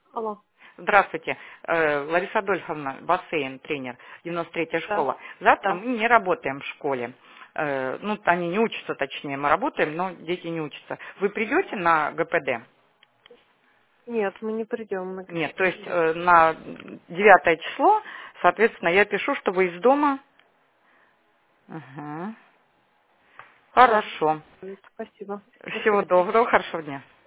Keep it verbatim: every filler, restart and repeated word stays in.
Алло. Здравствуйте, Э, Лариса Адольфовна, бассейн, тренер, девяносто третья Да, школа. Завтра да. мы не работаем в школе. Э, Ну, они не учатся, точнее, мы работаем, но дети не учатся. Вы придете на ГПД? Нет, мы не придем на Нет, то ГПД. есть э, на девятое число, соответственно, я пишу, что вы из дома. Мгм. Да. Хорошо. Спасибо. До Всего свидания. доброго, хорошего дня.